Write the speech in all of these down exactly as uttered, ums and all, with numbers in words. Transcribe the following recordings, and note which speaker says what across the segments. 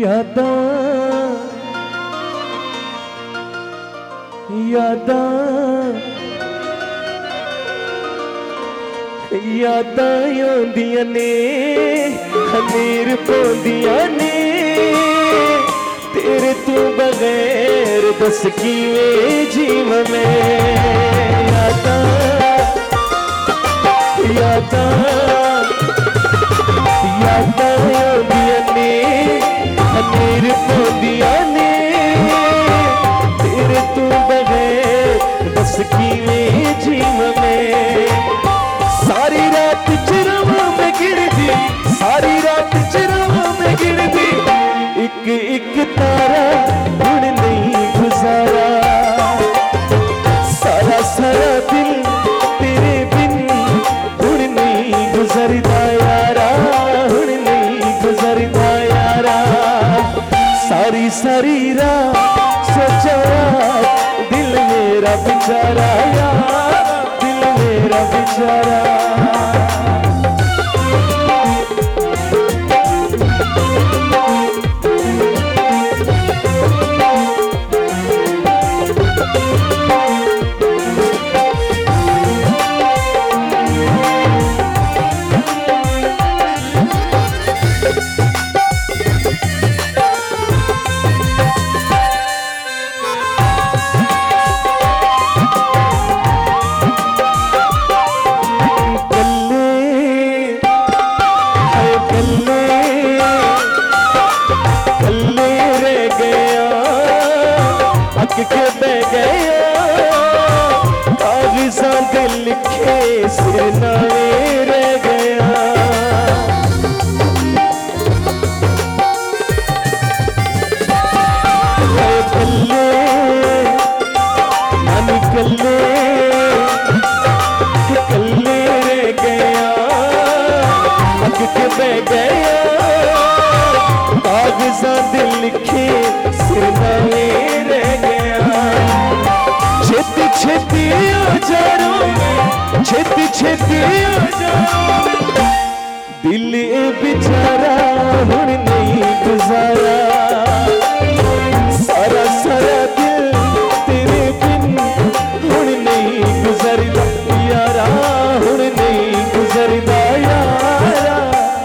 Speaker 1: यादां यादां यादां आउंदियां ने खमीर पौंदियां ने तेरे तू बगैर दस किवें जीव मैं यादां यादां यादां आउंदियां ने खमीर पौंदियां ने तेरे तू बगैर दस किवें जीव मैं सारी रात चिरवा में गिरदी सारी रात चिरवा में गिरदी एक एक तारा हुण नहीं गुजारा सारा सारा दिल तेरे बिन हुण नहीं गुजरदा यारा हुण नहीं गुजरदा यारा सारी सारी रात सोचा दिल मेरा बेचारा यार दिल मेरा बेचारा के बह गया कागजां दे लिखे सिर नावे रह गया कल्ले नानी कल्ले कल्ले रह गया अग के बह गया कागजां दे लिखे सिर नावे रह गया छेती छेती आ जाओ छेती छेती आ जाओ दिल ए बेचारा हुण नहीं गुजारा सारा सारा दिल तेरे बिन हुण नहीं गुजरदा यारा हुण नहीं गुजरदा यारा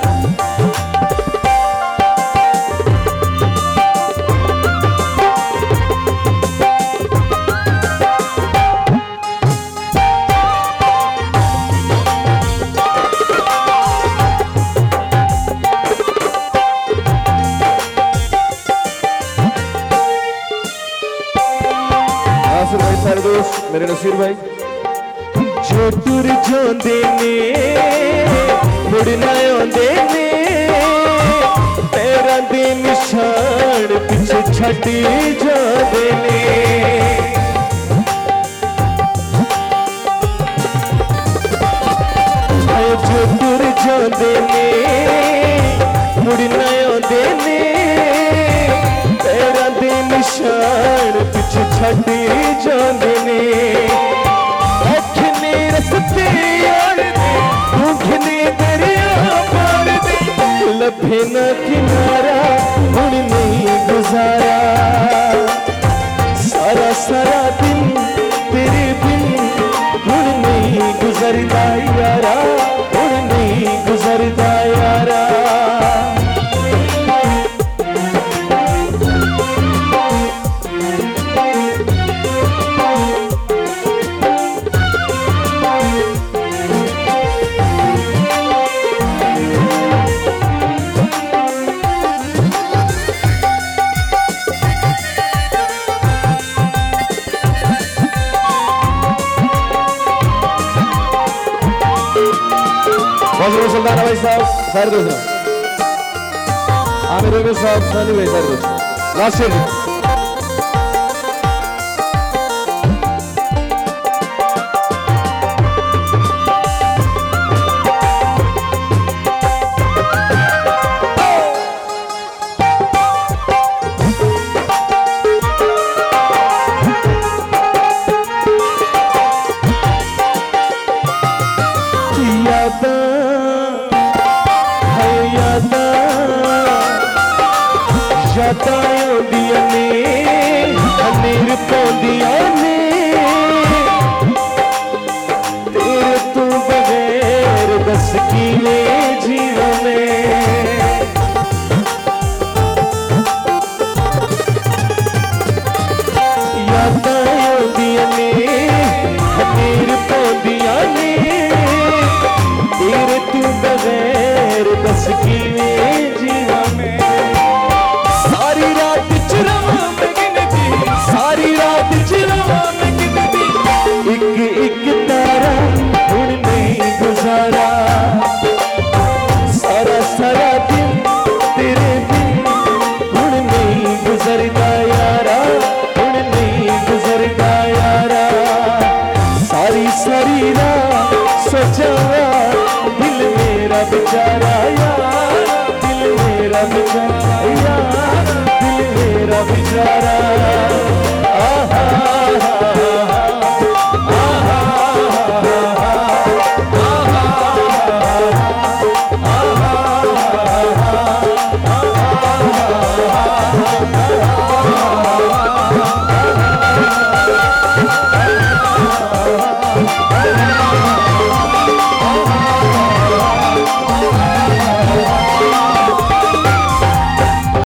Speaker 1: भाई सारे दोस्त मेरे नसीर भाई जो तुर जांदे ने मुड़ना आंदे ने पैरां दे निशान पिछे छड्ड जांदे ने जो तुर जांदे ने मुड़ना आंदे ने पैरां दे निशान पिछे छड्ड जांदे ने औखने रस्ते यारदे भूखने दरिया पार दे लभे ना किनारा हुण नहीं गुजारा सारा सारा दिन तेरे बिन हुण नहीं गुजरदा यारा हुण नहीं गुजरदा यारा सुल्तान भाई साहब सारे दोस्त आमिर रबी साहब सानी भाई सारे दोस्त लास्ट ईयर यादां आउंदियां ने हनेर पौंदियां ने तेरे तू बगैर दस किवें जीवां मैं। यादां आउंदियां ने हनेर पौंदियां ने तेरे तू बगैर दस किवें जीवां मैं। सारी रात चिरवा मैं गिनदी सारी रात चिरवा मैं गिनदी एक एक तारा हुण नहीं गुजारा। सारा सारा दिन तेरे बिन हुण नहीं गुजरदा यारा हुण नहीं गुजरदा यारा। सारी सारी रात सोचा दिल मेरा बेचारा